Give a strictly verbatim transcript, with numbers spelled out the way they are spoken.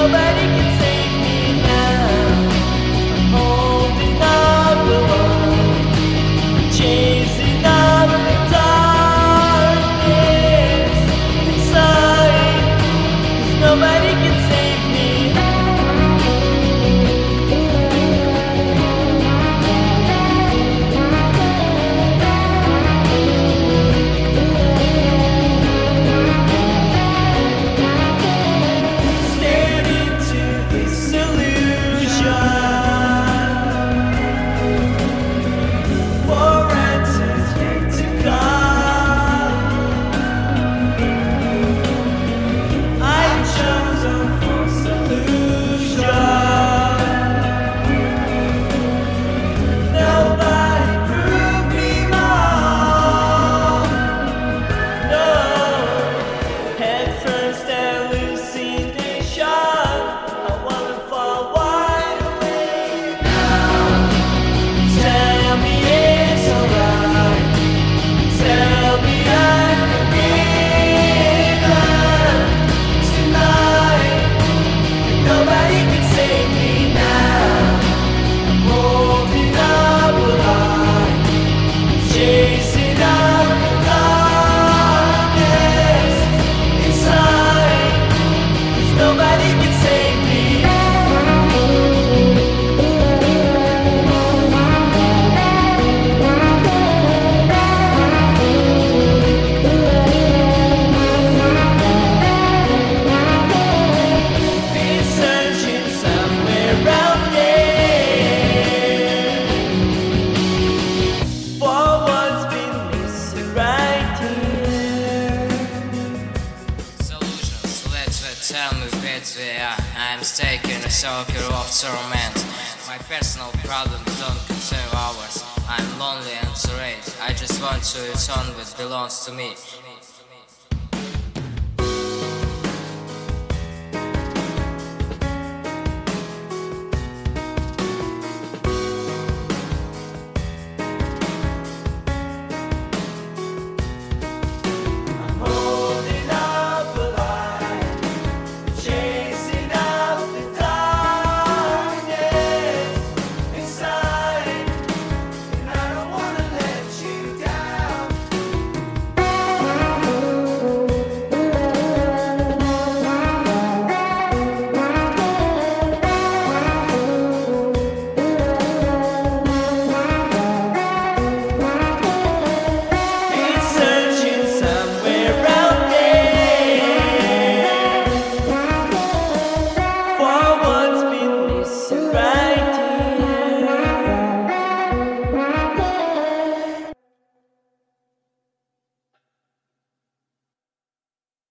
Nobody can save me now. I'm holding on the line, chasing out the darkness inside. 'Cause nobody can save me. Stared into this illusion for answers yet to come. I chose a false illusion. Nobody proved me wrong. No, head first hallucination. I wanna fall wide awake now. Tell me it's alright. Tell me I'm forgiven tonight. Nobody can save me now. I'm holding up a line, chasing out the darkness inside. 'Cause nobody can save me. Been searching somewhere out there for what's been missing right here. Solutions, let's uh, tell me which we are. I'm stuck in a circle of torment. My personal problems don't concern ours. I'm lonely and serene. I just want to return what belongs to me.